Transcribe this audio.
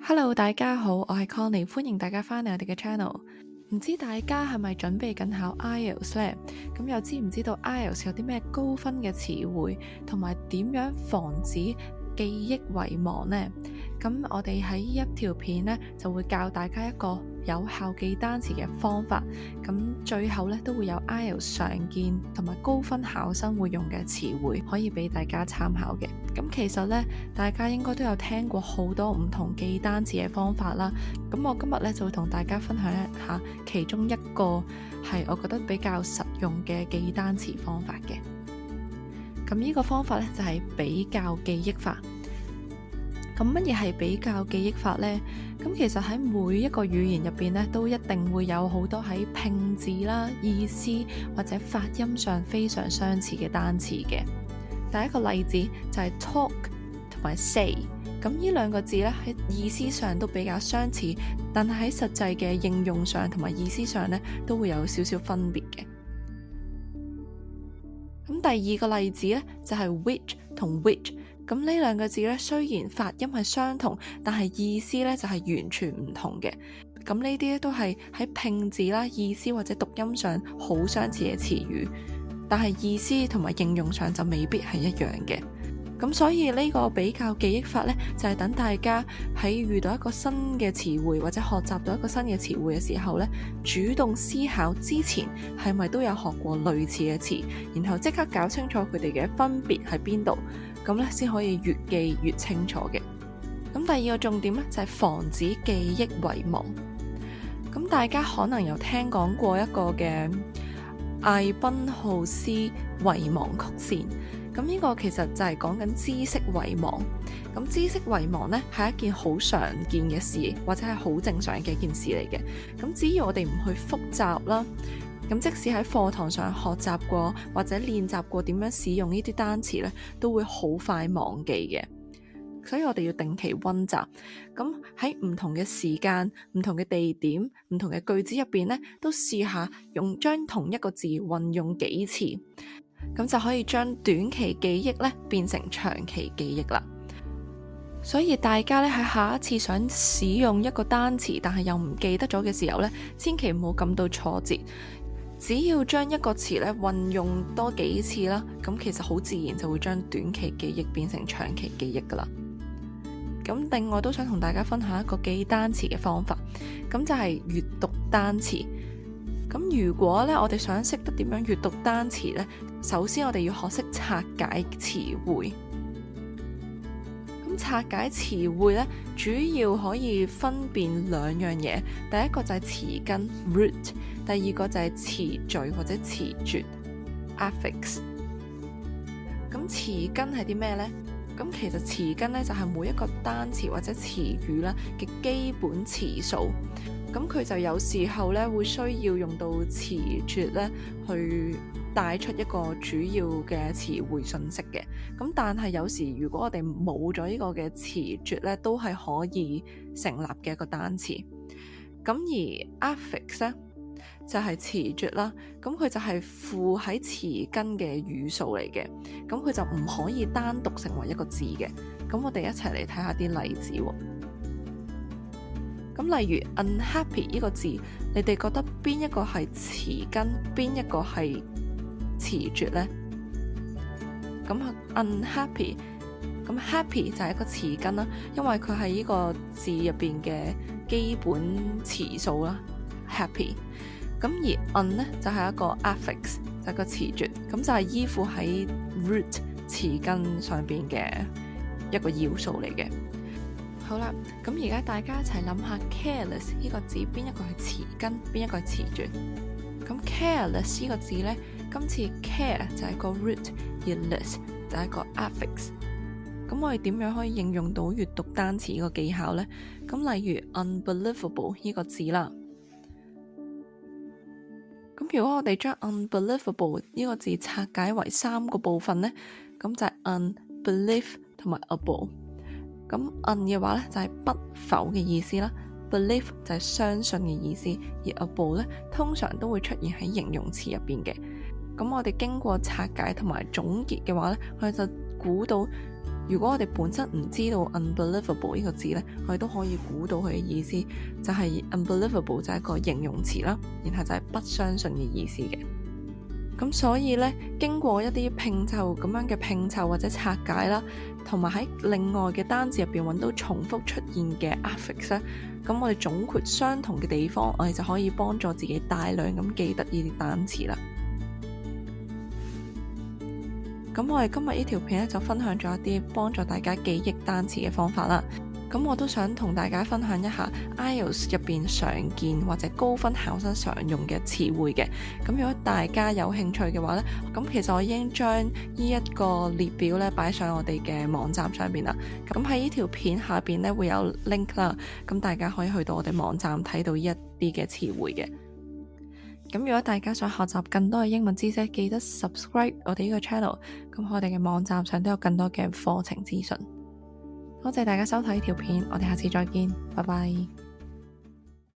Hello，大家好，我係 Connie，歡迎大家返嚟我哋嘅 channel。唔知大家係咪準備緊考 IELTS 呢？咁又知唔知道 IELTS 有啲咩高分嘅詞彙，同埋點樣防止記憶遺忘呢？咁我哋喺呢一條片呢，就會教大家一個有效記單詞嘅方法。咁最後呢，都會有 IELTS 常見同埋高分考生會用嘅詞彙，可以俾大家參考嘅。咁其實呢，大家應該都有聽過好多唔同記單詞嘅方法啦。咁我今日呢，就會同大家分享一下其中一個係我覺得比較實用嘅記單詞方法嘅。咁呢個方法呢，就係比較記憶法。咁乜嘢係比較記憶法呢？咁其實喺每一個語言入邊呢，都一定會有好多喺拼字啦、意思或者發音上非常相似嘅單詞嘅。第一個例子就係 talk 同埋 say， 咁呢兩個字呢，喺意思上都比較相似，但係喺實際嘅應用上同埋意思上呢，都會有少少分別嘅。咁第二個例子呢，就係 which 同 which， 咁呢兩個字呢，雖然發音係相同，但係意思呢就係完全唔同嘅。咁呢啲都係喺拼字啦、意思或者讀音上好相似嘅詞語，但係意思同埋應用上就未必係一樣嘅。咁所以呢個比較記憶法呢，就係等大家喺遇到一個新嘅詞彙或者學習到一個新嘅詞彙嘅時候呢，主動思考之前係咪都有學過類似嘅詞，然後即刻搞清楚佢哋嘅分別喺邊度，咁呢先可以越記越清楚嘅。咁第二個重點呢，就係防止記憶遺忘。咁大家可能有聽講過一個嘅艾賓浩斯遺忘曲線。咁呢個其實就係講緊知識遺忘。咁知識遺忘呢，係一件好常見嘅事，或者係好正常嘅一件事嚟嘅。咁只要我哋唔去複習啦，咁即使喺課堂上學習過或者練習過點樣使用呢啲單詞呢，都會好快忘記嘅。所以我哋要定期溫習。咁喺唔同嘅時間、唔同嘅地點、唔同嘅句子入邊呢，都試下將同一個字運用幾次，咁就可以將短期記憶咧變成長期記憶啦。所以大家咧喺下一次想使用一個單詞，但係又唔記得咗嘅時候咧，千祈唔好感到挫折。只要將一個詞咧運用多幾次啦，咁其實好自然就會將短期記憶變成長期記憶噶啦。咁另外都想同大家分享一個記單詞嘅方法，咁就係閱讀單詞。咁如果咧我哋想識得點樣閱讀單詞呢，首先我哋要學識拆解詞彙。咁拆解詞彙呢，主要可以分辨兩樣嘢，第一個就係詞根 root， 第二個就係詞序或者詞綴 affix。咁詞根係啲咩呢？咁其實詞根呢，就係每一個單詞或者詞語啦嘅基本詞數。咁佢就有時候咧會需要用到詞綴咧去帶出一個主要嘅詞彙信息嘅。咁但係有時如果我哋冇咗呢個嘅詞綴咧，都係可以成立嘅一個單詞。咁而 affix 咧就係詞綴啦，咁佢就係附喺詞根嘅語數嚟嘅，咁佢就唔可以單獨成為一個字嘅。咁我哋一齊嚟睇下啲例子喎。咁例如 unhappy 呢個字，你哋覺得邊一個係詞根，邊一個係詞綴呢？咁 unhappy， 咁 happy 就係一個詞根啦，因為佢係呢個字入邊嘅基本詞數啦 happy。咁而 un 呢就係一個 affix， 就係個詞綴，咁就係依附喺 root 詞根上邊嘅一個要素嚟嘅。好啦，咁而家大家一齊諗下 careless 呢個字邊一個係詞根，邊一個係詞綴。咁 careless 呢個字呢，今次 care 就係個 root， 而 less 就係個 affix。咁我哋點樣可以應用到閱讀單詞呢個技巧呢？咁例如 unbelievable 呢個字啦。咁如果我哋將 unbelievable 呢個字拆解為三個部分呢，咁就係 unbelief 同埋 able。咁 un 嘅話咧就係不否嘅意思啦， belief 就係相信嘅意思，而 able 咧通常都會出現喺形容詞入邊嘅。咁我哋經過拆解同埋總結嘅話咧，我哋就估到如果我哋本身唔知道 unbelievable 呢個字呢，我哋都可以估到佢嘅意思，就係 unbelievable 就係一個形容詞啦，然後就係不相信嘅意思嘅。咁所以呢，經過一啲拼湊咁樣嘅拼湊或者拆解啦，同埋喺另外嘅單字入邊揾到重複出現嘅 affix 咧，咁我哋總括相同嘅地方，我哋就可以幫助自己大量咁記得呢啲單詞啦。咁我哋今日呢條片咧就分享咗一啲幫助大家記憶單詞嘅方法啦。咁我都想同大家分享一下 IELTS 入邊常見或者高分考生常用嘅詞彙嘅。咁如果大家有興趣嘅話呢，咁其實我已經將呢一個列表咧擺上我哋嘅網站上邊啦。咁喺呢條片下邊呢會有 link 啦，咁大家可以去到我哋網站睇到呢一啲嘅詞彙嘅。咁如果大家想學習更多嘅英文知識，記得 subscribe 我哋呢個 channel。咁我哋嘅網站上都有更多嘅課程資訊。多謝大家收睇呢條片，我哋下次再見，拜拜。